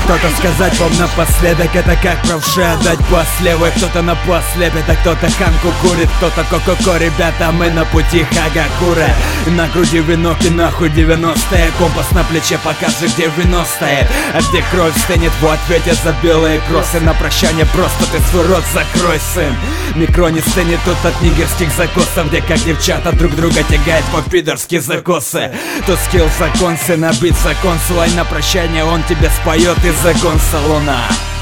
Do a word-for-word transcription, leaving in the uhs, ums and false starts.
что-то сказать вам напоследок, это как правше отдать после. Вы кто-то на послепе, а кто-то ханку курит, кто-то ко-ко-ко, ребята, мы на пути Хагакура. На груди венок и нахуй девяностые, компас на плече покажет, где вино стоит, а где кровь стынет в ответе за белые кроссы. На прощание просто ты свой рот закрой, сын. Микро не стынет тут от нигерских закосов, где как девчата друг друга тягает по-пидорски закосы. Тут скилл закон, сын, набит закон, слай на прощание, он тебе споет из закон салона.